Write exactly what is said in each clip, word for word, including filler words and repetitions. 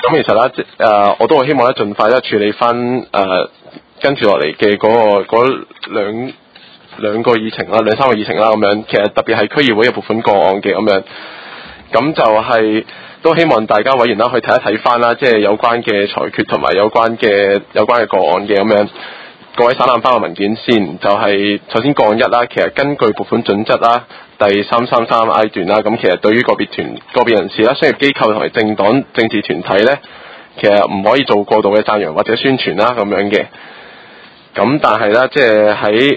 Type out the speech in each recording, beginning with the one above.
咁其實咧，誒、呃、我都好希望咧，盡快咧處理翻誒、呃、跟住落嚟嘅嗰個嗰兩兩個議程啦，兩三個議程啦咁樣。其實特別係區議會嘅撥款個案嘅咁樣，咁就係、是、都希望大家委員啦去睇一睇翻啦，即係有關嘅裁決同埋有關嘅有關嘅個案嘅咁樣。各位省覽翻個文件先，就係、是、首先個案一啦，其實根據撥款準則啦，第三三三 I 段啦，咁其實對於個別團、個別人士啦、商業機構同埋政黨、政治團體咧，其實唔可以做過度嘅讚揚或者宣傳啦咁樣嘅。咁但係咧，即係喺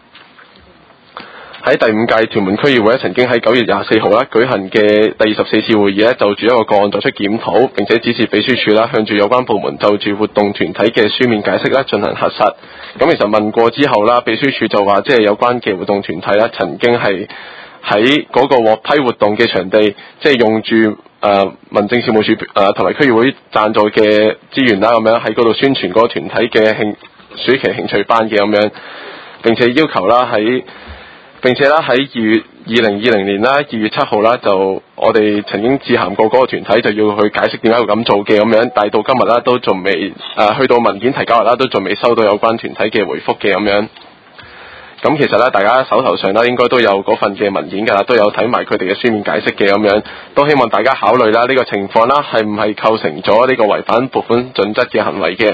喺第五屆屯門區議會咧，曾經喺九月廿四號啦舉行嘅第二十四次會議咧，就住一個個案作出檢討，並且指示秘書處啦向住有關部門就住活動團體嘅書面解釋啦進行核實。咁其實問過之後啦，秘書處就話即係有關嘅活動團體啦，曾經係喺嗰個獲批活動嘅場地，即係用住誒、呃、民政事務處誒同埋區議會贊助嘅資源啦，咁樣喺嗰度宣傳嗰個團體嘅興暑期興趣班嘅咁樣，並且要求啦喺並且啦喺二月二零二零年啦二月七號啦，就我哋曾經致函過嗰個團體，就要去解釋點解要咁做嘅咁樣，但係到今日啦都仲未誒去到文件提交日啦，都仲未收到有關團體嘅回覆嘅咁樣。咁其實咧，大家手頭上咧應該都有嗰份嘅文件㗎啦，都有睇埋佢哋嘅書面解釋嘅咁樣，都希望大家考慮啦呢個情況啦，係唔係構成咗呢個違反撥款準則嘅行為嘅？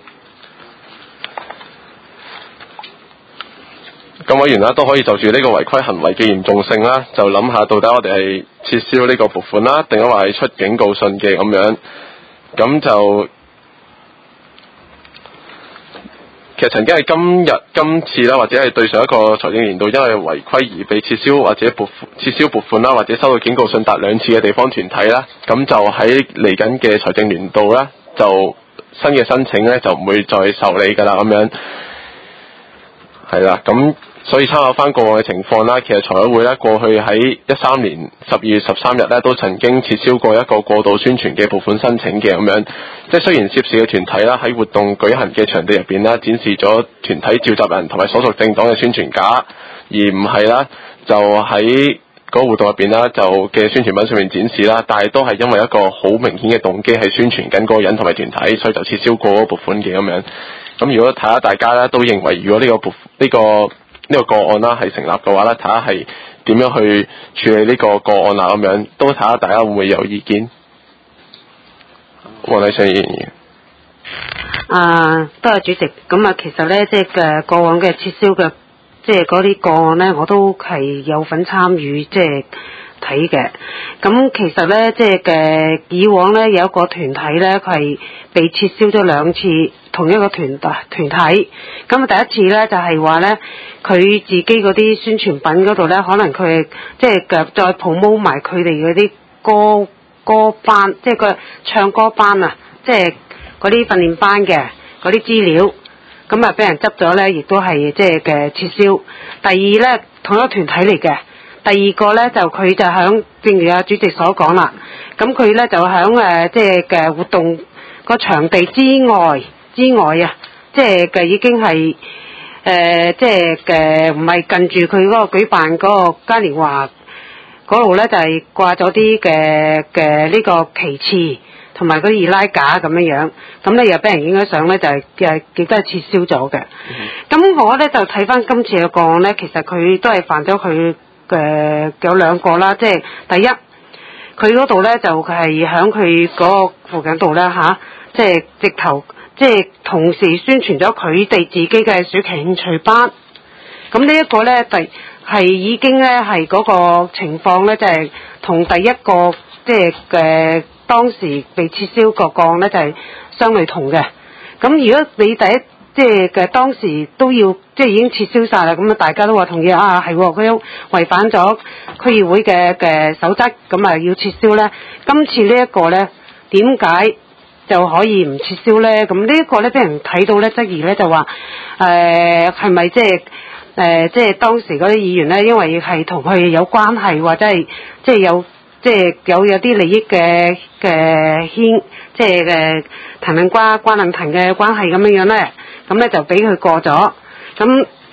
咁委員啦都可以就住呢個違規行為嘅嚴重性啦，就諗下到底我哋係撤銷呢個撥款啦，定係話係出警告信嘅咁樣。咁就其實曾經係今日今次啦，或者係對上一個財政年度因為違規而被撤銷或者撥撤銷撥款啦，或者收到警告信達兩次嘅地方團體啦，咁就喺嚟緊嘅財政年度啦，就新嘅申請咧就唔會再受理㗎啦咁樣。係啦，咁所以參考翻過往嘅情況啦，其實財委會咧過去喺一三年十二月十三日咧都曾經撤銷過一個過度宣傳嘅撥款申請嘅咁樣，即係雖然涉事嘅團體啦喺活動舉行嘅場地入邊啦展示咗團體召集人同埋所屬政黨嘅宣傳架，而唔係啦就喺嗰個活動入邊啦就嘅宣傳品上面展示啦，但係都係因為一個好明顯嘅動機係宣傳緊嗰個人同埋團體，所以就撤銷過嗰個撥款嘅咁樣。咁如果睇下大家咧都認為如果呢個撥呢個呢個個案啦係成立嘅話咧，睇下係點樣去處理呢個個案啊咁樣，都睇下大家會唔會有意見。黃麗尚議員。 啊，多謝主席。咁啊，其實咧即係嘅過往嘅撤銷嘅即係嗰啲個案咧，我都係有份參與即係睇嘅。咁其實咧即係嘅以往咧有一個團體咧，佢係被撤銷咗兩次。同一個團團體，咁啊第一次咧就係話咧，佢自己嗰啲宣傳品嗰度咧，可能佢即係嘅再 promote 埋佢哋嗰啲歌歌班，即係個唱歌班啊，即係嗰啲訓練班嘅嗰啲資料，咁啊俾人執咗咧，亦都係即係嘅撤銷。第二咧，同一個團體嚟嘅，第二個咧就佢就響，正如阿主席所講啦，咁佢咧就響誒即係嘅活動個場地之外。之外啊，即係嘅已經係誒、呃，即係嘅唔係近住佢嗰個舉辦嗰個嘉年華嗰度咧，就係掛咗啲嘅嘅呢個旗幟同埋嗰啲易拉架咁樣樣，咁咧又俾人影咗相咧，就係嘅亦都係撤銷咗嘅。咁、mm-hmm. 我咧就睇翻今次嘅個案咧，其實佢都係犯咗佢嘅有兩個啦，即係第一，佢嗰度咧就係喺佢嗰個附近度咧吓，即係直頭。即係同時宣傳咗佢哋自己嘅暑期興趣班，咁呢一個呢，第係已經呢係嗰個情況呢，就係、是、同第一個即係嘅當時被撤銷個個案呢，就係、是、相類同嘅。咁如果你第一即係嘅當時都要即係已經撤銷晒啦，咁啊大家都話同意啊係佢都違反咗區議會嘅嘅守則，咁啊要撤銷呢。今次呢一個呢，點解就可以唔撤銷咧？咁呢一個咧，俾人睇到咧，質疑咧就話，誒係咪即係誒即係當時嗰啲議員咧，因為係同佢有關係，或者係即係有即係有有啲利益嘅嘅牽，即係誒藤撚瓜瓜撚藤嘅關係咁樣樣咧，咁咧就俾佢過咗。咁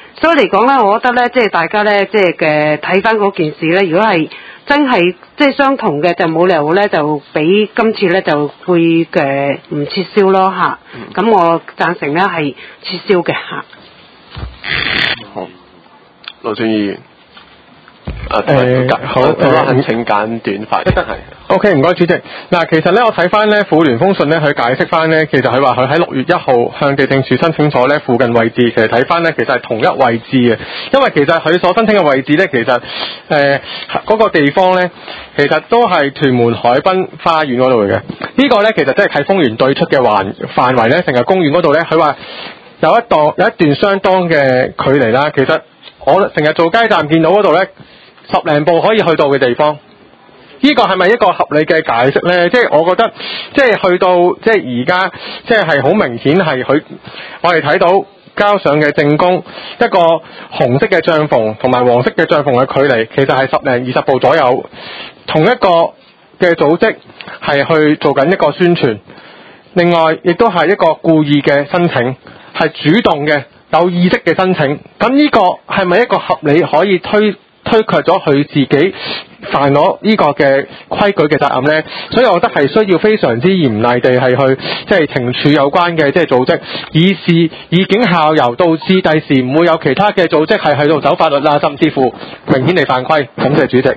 所以嚟講咧，我覺得咧，即係大家咧，即係嘅睇翻嗰件事咧，如果係真係即係相同嘅，就冇理由咧就俾今次咧就會嘅唔撤銷咯嚇。咁、嗯、我贊成咧係撤銷嘅嚇。 好，羅俊議員。 誒、呃、好， 誒請簡短發言。係。 O K， 唔該主席。嗱，其實咧，我睇翻咧婦聯封信咧，佢解釋翻咧，其實佢話佢喺六月一號向地政署申請咗咧附近位置，其實睇翻咧，其實係同一位置嘅。因為其實佢所申請嘅位置咧，其實誒嗰、呃那個地方咧，其實都係屯門海濱花園嗰度嘅。呢個咧，其實即係啟豐園對出嘅環範圍咧，成日公園嗰度咧，佢話有一檔有一段相當嘅距離啦。其實我成日做街站見到嗰度咧，十零步可以去到嘅地方。呢個係咪一個合理嘅解釋呢？即係我覺得，即係去到即係而家，即係係好明顯係佢，我哋睇到交上嘅證供，一個紅色嘅帳篷同埋黃色嘅帳篷嘅距離，其實係十零二十步左右。同一個嘅組織係去做緊一個宣傳，另外亦都係一個故意嘅申請，係主動嘅有意識嘅申請。咁呢個係咪一個合理可以推推卻咗佢自己犯咗呢個嘅規矩嘅責任呢？所以我覺得係需要非常之嚴厲地係去即係懲處有關嘅即係組織，以示以儆效尤，導致第時唔會有其他嘅組織係喺度走法律啦，甚至乎明顯地犯規。感謝主席。誒，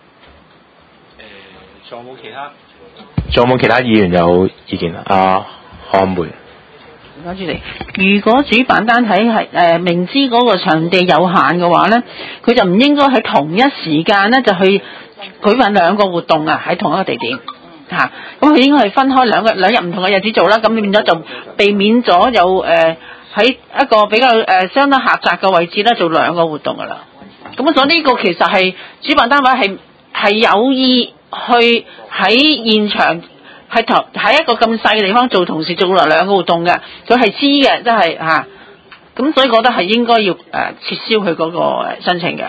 仲有冇其他？仲有冇其他議員有意見啊？阿漢梅。 主席，如果主辦單體係誒明知嗰個場地有限嘅話咧，佢就唔應該喺同一時間咧就去舉辦兩個活動啊，喺同一個地點嚇。咁佢應該係分開兩個兩日唔同嘅日子做啦，咁變咗就避免咗有誒喺、呃、一個比較誒、呃、相當狹窄嘅位置咧做兩個活動噶啦。咁所以呢個其實係主辦單位係係有意去喺現場。係同喺一個咁細嘅地方做同時做兩個活動嘅，佢係知嘅，即係嚇，咁所以覺得係應該要誒撤銷佢嗰個申請嘅。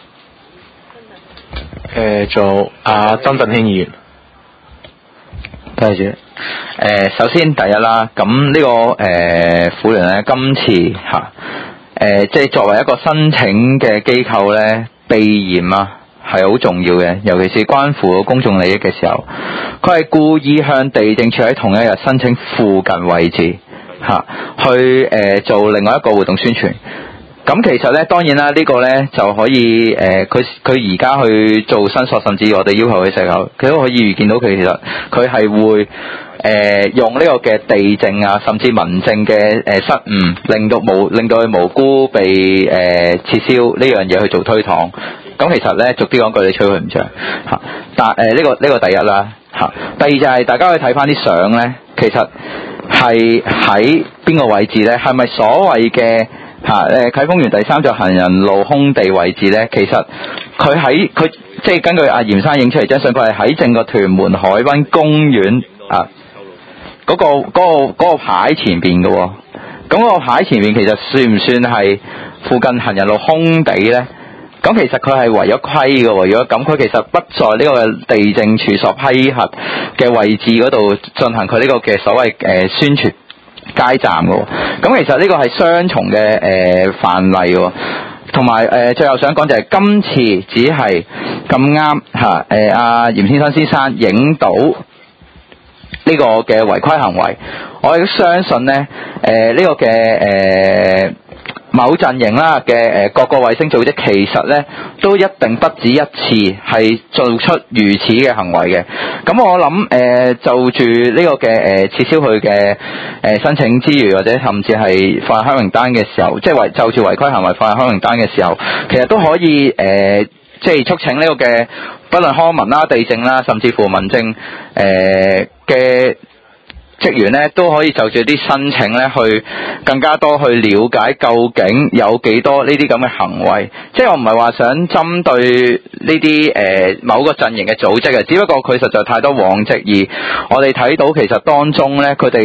誒，做阿曾振興議員，多謝主席。誒，首先第一啦，咁呢、這個誒婦聯咧，今次嚇誒，即係作為一個申請嘅機構咧，避嫌啊。係好重要嘅，尤其是關乎公眾利益嘅時候，佢係故意向地政處喺同一日申請附近位置嚇、啊，去誒、呃、做另外一個活動宣傳。咁其實咧，當然啦，呢、這個咧就可以誒，佢佢而家去做申索，甚至我哋要求佢時候，佢都可以預見到佢其實佢係會誒、呃、用呢個嘅地政啊，甚至民政嘅誒、呃、失誤，令到無令到佢無辜被誒、呃、撤銷呢樣嘢去做推搪。咁其實咧，逐啲講句，你吹佢唔脹嚇。但誒呢個呢、這個第一啦嚇、啊。第二就係、是、大家去睇翻啲相咧，其實係喺邊個位置咧？係咪所謂嘅嚇誒啟豐園第三座行人路空地位置咧？其實佢喺佢即係根據阿嚴生影出嚟張相，佢係喺正個屯門海濱公園啊嗰、那個嗰、那個嗰、那個牌前邊嘅喎。咁、那、嗰個牌前邊其實算唔算係附近行人路空地咧？咁其實佢係違咗規嘅喎，如果咁佢其實不在呢個地政處所批核嘅位置嗰度進行佢呢個嘅所謂誒、呃、宣傳街站嘅喎。咁其實呢個係雙重嘅誒範例喎，同埋誒最後想講就係今次只係咁啱嚇誒阿嚴先生先生影到呢個嘅違規行為，我亦都相信咧誒呢、呃這個嘅誒。呃某陣營啦嘅誒各個衛星組織其實咧都一定不止一次係做出如此嘅行為嘅。咁我諗誒、呃、就住呢個嘅誒、呃、撤銷佢嘅誒申請之餘，或者甚至係放入黑名單嘅時候，即係違就住違規行為放入黑名單嘅時候，其實都可以誒、呃、即係促請呢個嘅不論康文啦、地政啦，甚至乎民政誒嘅。呃職員咧都可以就住啲申請咧去更加多去了解究竟有幾多呢啲咁嘅行為，即係我唔係話想針對呢啲誒某個陣營嘅組織嘅，只不過佢實在太多往績，而我哋睇到其實當中咧佢哋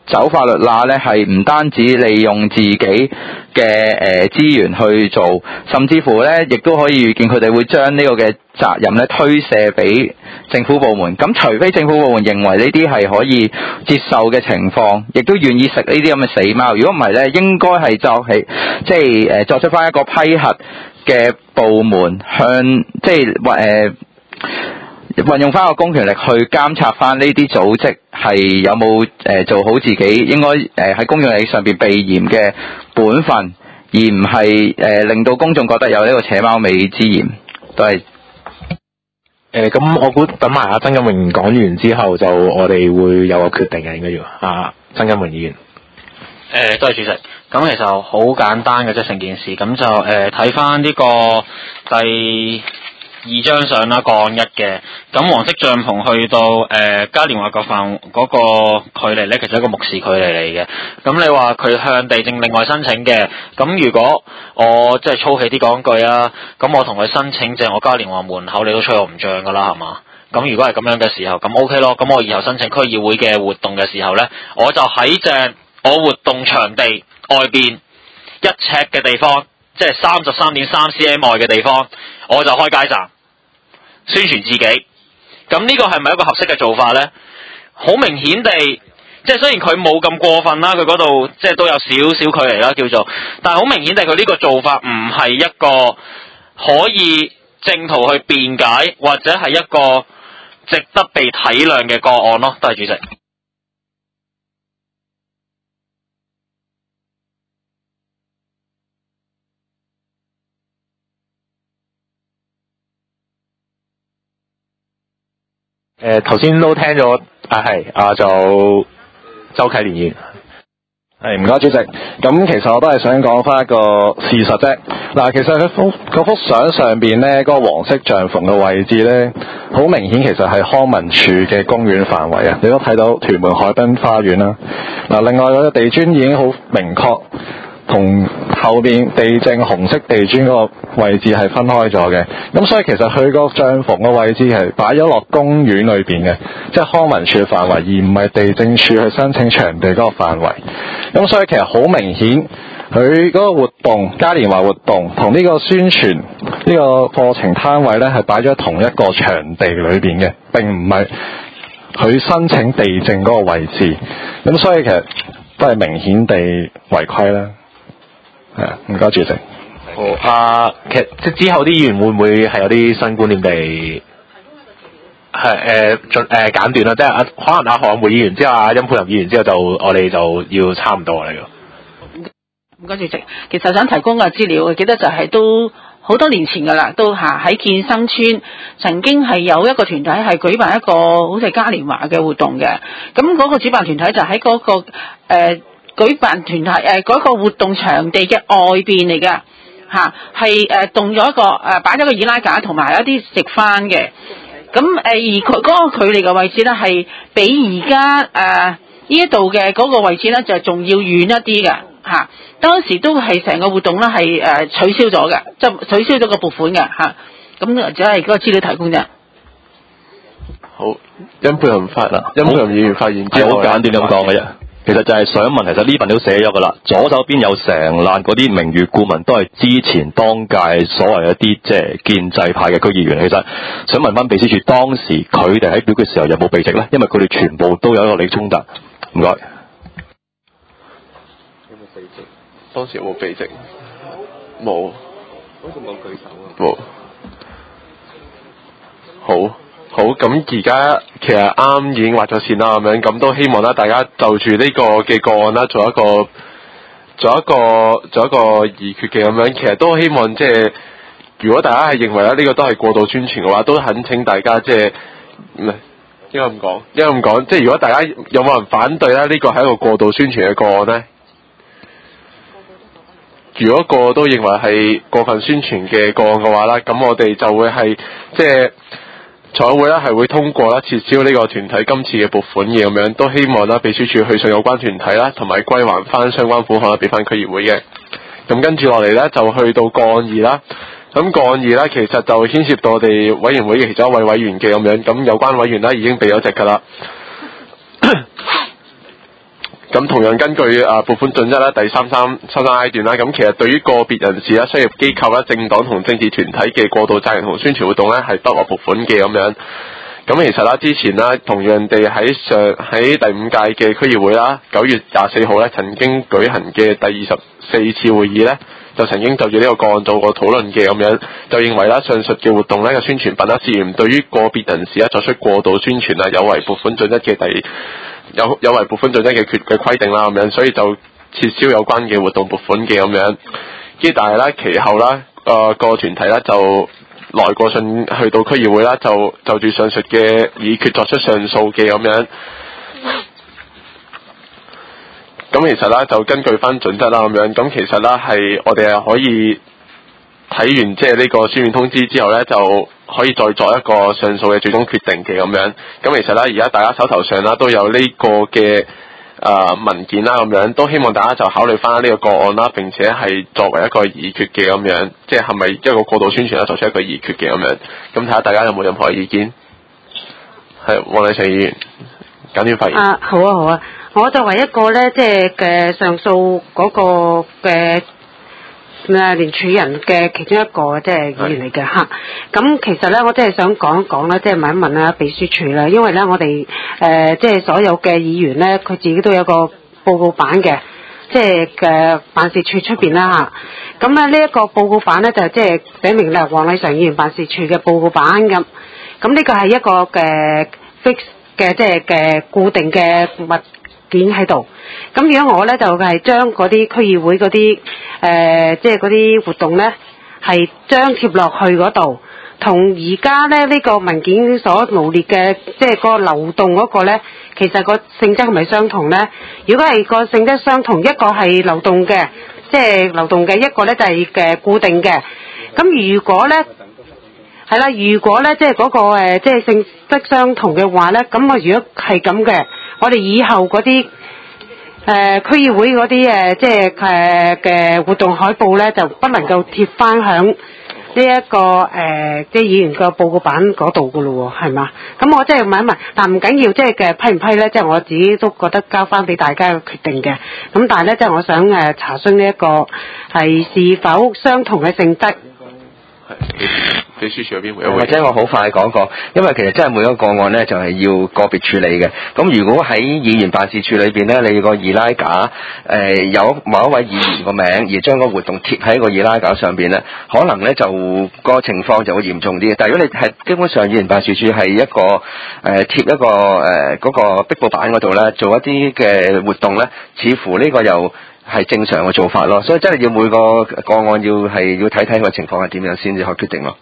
走法律罅咧，係唔單止利用自己嘅誒資源去做，甚至乎咧，亦都可以預見佢哋會將呢個嘅責任咧推卸俾政府部門。咁除非政府部門認為呢啲係可以接受嘅情況，亦都願意食呢啲咁嘅死貓。如果唔係咧，應該係就係即係誒作出翻一個批核嘅部門向即係或誒。運用翻個公權力去監察翻呢啲組織係有冇誒、呃、做好自己應該誒喺公權力上邊避嫌嘅本分，而唔係誒令到公眾覺得有呢個扯貓尾之嫌。都係誒咁，我估等埋阿曾錦榮講完之後，就我哋會有個決定嘅，應該要啊，曾錦榮議員。 誒，多謝主席。咁其實好簡單嘅啫，成件事。咁就誒睇翻呢個第二張相啦，個案一嘅，咁黃色帳篷去到誒、呃、嘉年華個範嗰個距離咧，其實係一個目視距離嚟嘅。咁你話佢向地政另外申請嘅，咁如果我即係粗氣啲講句啊，咁我同佢申請借我嘉年華門口，你都吹我唔脹噶啦，係嘛？咁如果係咁樣嘅時候，咁 OK 咯。咁我以後申請區議會嘅活動嘅時候咧，我就喺正我活動場地外邊一尺嘅地方，即係三十三點三 cm 外嘅地方，我就開街站宣傳自己。咁呢個係咪一個合適嘅做法呢？好明顯地，即係雖然佢冇咁過分啦，佢嗰度即係都有少少距離啦，叫做，但係好明顯地佢呢個做法唔係一個可以正途去辯解，或者係一個值得被體諒嘅個案咯。多謝主席。 誒頭先都聽咗，啊係啊就周啟蓮議員。 係唔該主席，咁其實我都係想講翻一個事實啫。嗱，其實佢幅嗰幅相上邊咧，嗰、那個黃色帳篷嘅位置咧，好明顯其實係康文署嘅公園範圍啊。你都睇到屯門海濱花園啦。嗱，另外嗰個地磚已經好明確，同後面地政紅色地磚嗰個位置係分開咗嘅，咁所以其實佢個帳篷嘅位置係擺咗落公園裏邊嘅，即係康文署嘅範圍，而唔係地政署去申請場地嗰個範圍。咁所以其實好明顯，佢嗰個活動嘉年華活動同呢個宣傳呢個課程攤位咧係擺咗同一個場地裏邊嘅，並唔係佢申請地政嗰個位置。咁所以其實都係明顯地違規啦。係啊，唔該主席。 好啊，其實即係之後啲議員會唔會係有啲新觀念地係誒盡誒簡短啦？即係啊，可能阿何漢梅議員之後，阿殷佩林議員之後就我哋就要差唔多嚟㗎。 唔該主席，其實想提供嘅資料，我記得就係都好多年前㗎啦，都嚇喺建生村曾經係有一個團體係舉辦一個好似嘉年華嘅活動嘅，咁嗰個主辦團體就喺嗰、嗰個誒。呃舉辦團體誒嗰個活動場地嘅外邊嚟㗎嚇，係誒動咗一個誒擺咗個易拉架同埋一啲食翻嘅，咁誒而佢嗰個距離嘅位置咧係比而家誒呢一度嘅嗰個位置咧就仲要遠一啲嘅嚇。當時都係成個活動咧係誒取消咗嘅，即係取消咗個撥款嘅嚇。咁只係嗰個資料提供啫。 好，殷佩林發啦，殷佩林議員發言之後， 好簡短咁講嘅啫。其實就係想問，其實呢份都寫咗噶啦，左手邊有成欄嗰啲名譽顧問都係之前當屆所謂一啲即係建制派嘅區議員。其實想問翻秘書處，當時佢哋喺表決時候有冇避席咧？因為佢哋全部都有一個利益衝突。唔該。有冇避席？當時有冇避席？冇。好似冇舉手啊。冇。好。好，咁而家其實啱已經畫咗線啦，咁樣咁都希望啦，大家就住呢個嘅個案啦，做一個做一個做一個議決嘅咁樣，其實都希望即係如果大家係認為咧呢個都係過度宣傳嘅話，都懇請大家即係唔係應該咁講，應該咁講，即係如果大家有冇人反對咧，呢個係一個過度宣傳嘅個案咧？如果個個都認為係過分宣傳嘅個案嘅話啦，咁我哋就會係即係。財委會咧係會通過啦，撤銷呢個團體今次嘅撥款嘅咁樣，都希望啦秘書處去信有關團體啦，同埋歸還翻相關款項啦，俾翻區議會嘅。咁跟住落嚟咧，就去到個案二啦。咁個案二咧，其實就牽涉到我哋委員會嘅其中一位委員嘅咁樣。咁有關委員咧已經避咗席噶啦。 咁同樣根據啊撥款準則啦，第三三三三 I 段啦，咁其實對於個別人士啦、商業機構啦、政黨同政治團體嘅過度責任同宣傳活動咧，係不獲撥款嘅咁樣。咁其實啦，之前啦，同樣地喺上喺第五屆嘅區議會啦，九月廿四號咧曾經舉行嘅第二十四次會議咧，就曾經就住呢個個案做過討論嘅咁樣，就認為啦，上述嘅活動咧嘅宣傳品啦，涉嫌對於個別人士啊作出過度宣傳啊，有違撥款準則嘅第有有違撥款準則嘅決嘅規定啦咁樣，所以就撤銷有關嘅活動撥款嘅咁樣。跟住但係咧，其後啦，誒、呃、個團體咧就來過信去到區議會啦，就就住上述嘅議決作出上訴嘅咁樣。咁其實咧就根據翻準則啦咁樣，咁其實咧係我哋係可以睇完即係呢個書面通知之後咧，就可以再作一個上訴嘅最終決定嘅咁樣。咁其實咧而家大家手頭上啦都有呢個嘅誒、呃、文件啦咁樣，都希望大家就考慮翻呢個個案啦，並且係作為一個議決嘅咁樣，即係係咪一個過度宣傳啦，作出一個議決嘅咁樣。咁睇下大家有冇任何意見？係黃禮成議員簡短發言。 啊，好啊好啊，我作為一個咧即係嘅上訴嗰個嘅誒聯署人嘅其中一個即係議員嚟嘅嚇。咁其實咧我真係想講一講咧，即係問一問啊秘書處啦，因為咧我哋誒即係所有嘅議員咧，佢自己都有個報告版嘅，即係嘅辦事處出邊啦嚇。咁咧呢一個報告版咧就即係寫明咧黃禮常議員辦事處嘅報告版咁。咁呢個係一個嘅 fix 嘅即係嘅固定嘅物件喺度。咁如果我咧就係將嗰啲區議會嗰啲誒即係嗰啲活動咧係張貼落去嗰度，同而家咧呢個文件所羅列嘅即係個流動嗰個咧，其實個性質係咪相同咧？如果係個性質相同，一個係流動嘅，即係流動嘅，一個咧就係嘅固定嘅。咁如果咧係啦，如果咧即係嗰個誒即係性質相同嘅話咧，咁我如果係咁嘅，我哋以後嗰啲誒區議會嗰啲誒即係誒嘅活動海報咧，就不能夠貼翻響呢一個誒即係議員個報告版嗰度噶咯喎，係嘛？咁我即係問一問，但唔緊要，即係嘅批唔批咧？即係我自己都覺得交翻俾大家嘅決定嘅。咁但係咧，即係我想誒查詢呢一個係是否相同嘅性質。 秘書處嗰邊會或者我好快講講，因為其實真係每一個個案呢，就係、是、要個別處理嘅。咁如果喺議員辦事處裏邊呢，你個易拉架誒、呃、有某一位議員個名，而將個活動貼喺個易拉架上邊呢，可能呢就個情況就會嚴重啲。但係如果你係基本上議員辦事處係一個誒貼、呃、一個誒嗰、呃那個壁報板嗰度呢，做一啲嘅活動呢，似乎呢個又係正常嘅做法咯。所以真係要每個個案要係要睇睇個情況係點樣先至可以決定咯。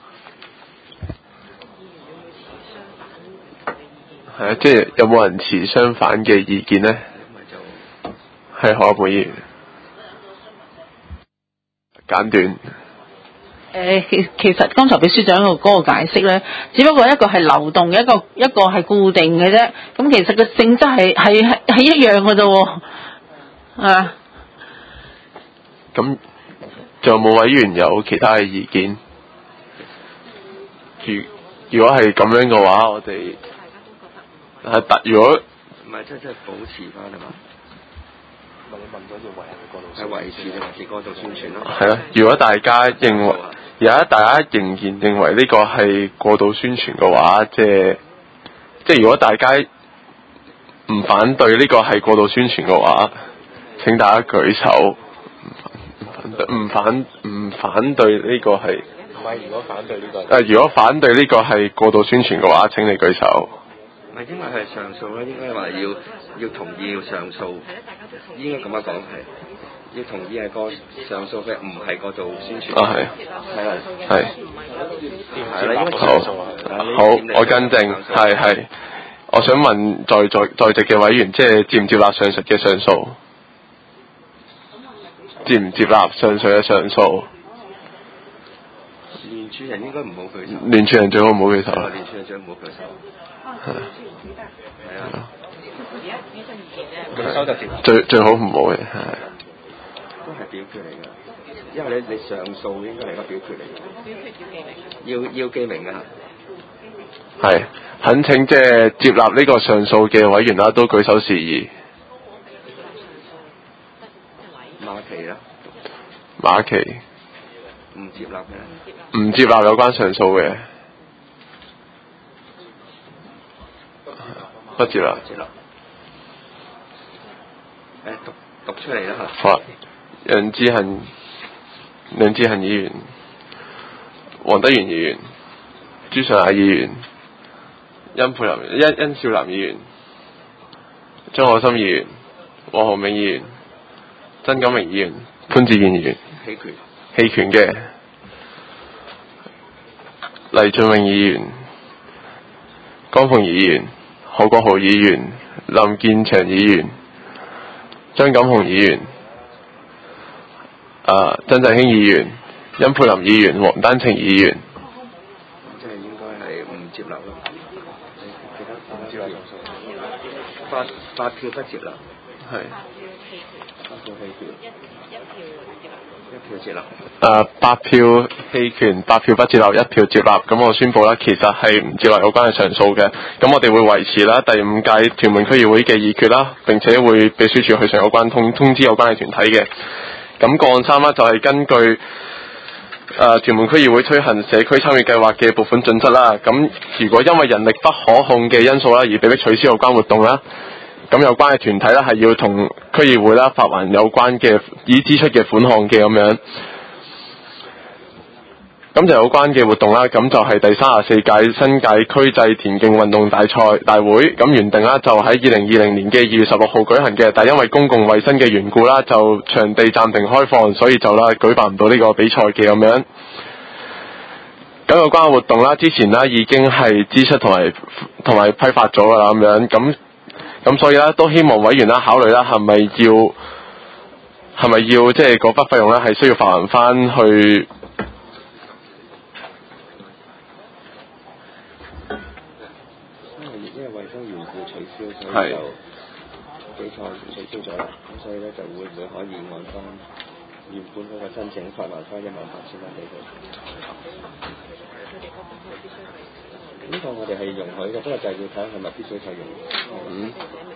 係啊，即係有冇人持相反嘅意見呢？係何本議員，簡短。 誒，其其實剛才秘書長個嗰個解釋咧，只不過一個係流動嘅，一個一個係固定嘅啫。咁其實個性質係係係係一樣嘅啫喎。啊， 咁仲有冇委員有其他嘅意見？如如果係咁樣嘅話，我哋係特如果唔係即係即係保持翻係嘛？問你問咗要維係過度係維持定係過度宣傳咯？ 係咯，如果大家認為而家大家仍然認為呢個係過度宣傳嘅話，即係即係如果大家唔反對呢個係過度宣傳嘅話，請大家舉手。唔反唔反對呢個係唔係？如果反對呢個誒，如果反對呢個係過度宣傳嘅話，請你舉手。 唔係因為佢係上訴咧，應該話要要同意要上訴，應該咁樣講係要同意係個上訴嘅，唔係過度宣傳。 啊係， 係啦， 係係啦，因為好，好，我更正，係係，我想問在在在席嘅委員，即係接唔接納上述嘅上訴？接唔接納上述嘅上訴？ 聯署人應該唔好舉手。 聯署人最好唔好舉手啦。 聯署人最好唔好舉手。係。係啊。舉手就接。 最最好唔好嘅係。 都係表決嚟㗎，因為你你上訴應該係個表決嚟㗎。表決要記名。要要記名㗎。 係，懇請即係接納呢個上訴嘅委員啦，都舉手示意。 馬奇唔接納嘅， 唔接納有關上訴嘅，不接納。 接納。誒，讀讀出嚟啦嚇。 好啊，楊志恒、梁志恒議員、黃德元議員、朱尚雅議員、殷佩林、殷殷少南議員、張可心議員、黃浩銘議員、曾錦明議員、潘志健議員。 棄權。 棄權嘅。黎俊榮議員、江鳳儀議員、何國豪議員、林建祥議員、張錦雄議員、啊曾振興議員、殷佩林議員、黃丹晴議員。 即係應該係唔接納咯。其他唔接納八八票不接納。 係。 八票棄權。一票接納。 誒八票棄權，八票不接納，一票接納。咁我宣佈啦，其實係唔接納有關嘅上訴嘅。咁我哋會維持啦第五屆屯門區議會嘅議決啦，並且會秘書處去上有關通通知有關嘅團體嘅。咁個案三啦，就係根據誒、呃、屯門區議會推行社區參與計劃嘅撥款準則啦。咁如果因為人力不可控嘅因素啦，而被迫取消有關活動啦，咁有關嘅團體咧係要同區議會啦發還有關嘅已支出嘅款項嘅咁樣。咁就有關嘅活動啦，咁就係第三十四屆新界區際田徑運動大賽大會，咁原定啦就喺二零二零年嘅二月十六號舉行嘅，但係因為公共衛生嘅緣故啦，就場地暫停開放，所以就啦舉辦唔到呢個比賽嘅咁樣。咁有關嘅活動啦，之前啦已經係支出同埋同埋批發咗噶啦咁樣，咁咁所以咧都希望委員啦考慮啦係咪要係咪要即係嗰筆費用咧係需要發還翻去。 係比賽取消咗啦，咁所以咧就會唔會可以按翻原本嗰個申請發還翻一萬八千蚊俾佢？呢個我哋係容許嘅，不過就係要睇下係咪必須採用。嗯。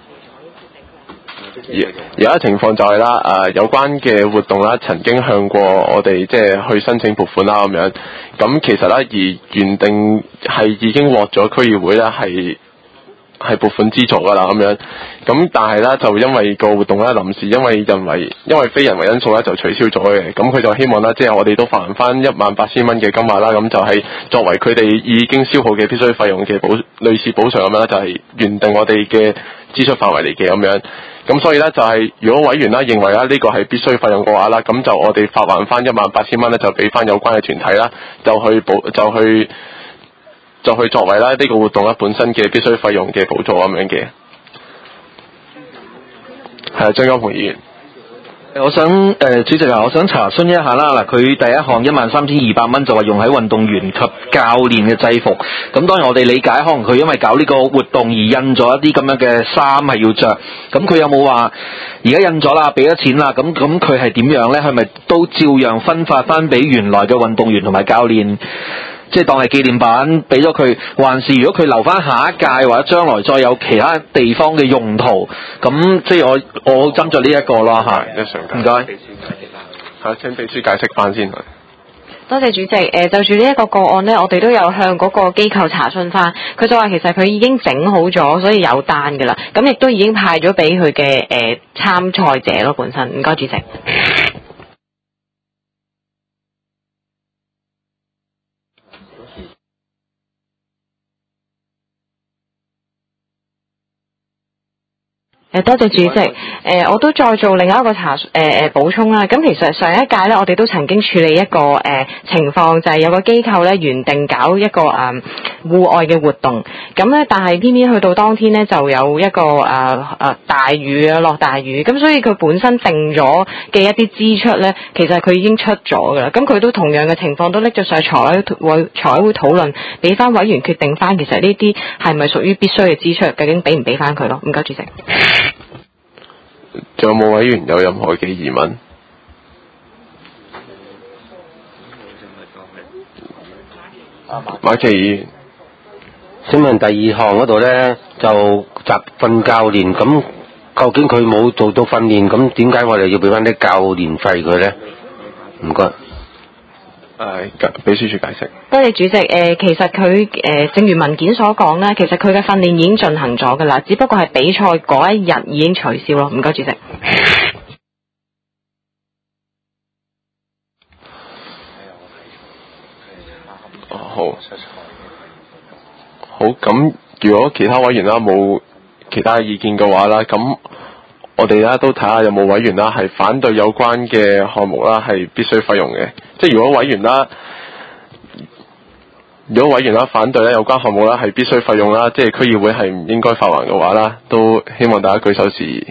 而家情況就係、是、啦，誒、呃、有關嘅活動啦，曾經向過我哋即係去申請撥款啦咁樣，咁其實咧而原定係已經獲咗區議會咧係。係撥款資助㗎啦咁樣，咁但係咧就因為個活動咧臨時因為人為因為非人為因素咧就取消咗嘅，咁佢就希望咧即係我哋都發還翻一萬八千蚊嘅金額啦，咁就係作為佢哋已經消耗嘅必須費用嘅補類似補償咁樣，就係、是、原定我哋嘅支出範圍嚟嘅咁樣，咁所以咧就係、是、如果委員啦認為啦呢個係必須費用嘅話啦，咁就我哋發還翻一萬八千蚊咧就俾翻有關嘅團體啦，就去補就去。就去作為啦呢個活動啦本身嘅必須費用嘅補助咁樣嘅，係啊，張金鵬議員。 我想誒、呃、主席啊，我想查詢一下啦。嗱，佢第一項一萬三千二百蚊就話用喺運動員及教練嘅制服。咁當然我哋理解，可能佢因為搞呢個活動而印咗一啲咁樣嘅衫係要着。咁佢有冇話而家印咗啦，俾咗錢啦？咁咁佢係點樣呢？係咪都照樣分發翻俾原來嘅運動員同埋教練？即係當係紀念版俾咗佢，還是如果佢留翻下一屆或者將來再有其他地方嘅用途，咁即係我我斟酌呢一個咯嚇。唔該。 係，請秘書解釋翻先。 多謝主席。誒、呃，就住呢一個個案呢，我哋都有向嗰個機構查詢翻，佢就話其實佢已經整好咗，所以有單㗎啦。咁亦都已經派咗俾佢嘅誒參賽者咯，本身。唔該，主席。誒多謝主席，誒、呃、我都再做另外一個查誒誒、呃、補充啦。咁其實上一屆咧，我哋都曾經處理一個誒、呃、情況，就係、是、有個機構咧原定搞一個誒、呃、戶外嘅活動，咁咧但係偏偏去到當天咧就有一個誒誒、呃、大雨啊，落大雨，咁所以佢本身定咗嘅一啲支出咧，其實佢已經出咗㗎啦。咁佢都同樣嘅情況都拎咗上財委會財委會討論，俾翻委員決定翻，其實呢啲係咪屬於必須嘅支出，究竟俾唔俾翻佢咯？唔該，主席。 仲有冇委員有任何嘅疑問？馬奇議員， 請問第二項嗰度咧就集訓教練，咁究竟佢冇做到訓練，咁點解我哋要俾翻啲教練費佢咧？ 唔該。 誒，秘書處解釋。 多謝主席。誒、呃，其實佢誒、呃，正如文件所講咧，其實佢嘅訓練已經進行咗㗎啦，只不過係比賽嗰一日已經取消咯。唔該，主席。 哦，好。好，咁如果其他委員啦冇其他意見嘅話啦，咁我哋咧都睇下有冇委員啦係反對有關嘅項目啦係必須費用嘅，即係如果委員啦，如果委員啦反對咧有關項目啦係必須費用啦，即係區議會係唔應該發還嘅話啦，都希望大家舉手示意。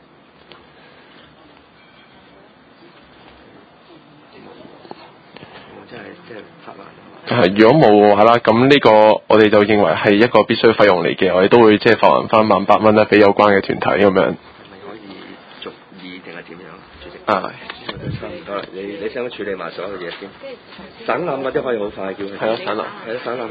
係，如果冇嘅話啦，咁呢個我哋就認為係一個必須費用嚟嘅，我哋都會即係發還翻萬八蚊咧俾有關嘅團體咁樣。係咪可以逐議定係點樣？主席啊，差唔多啦，你你想處理埋所有嘢先，省覽嗰啲可以好快叫佢。係咯，省覽。係咯，省覽。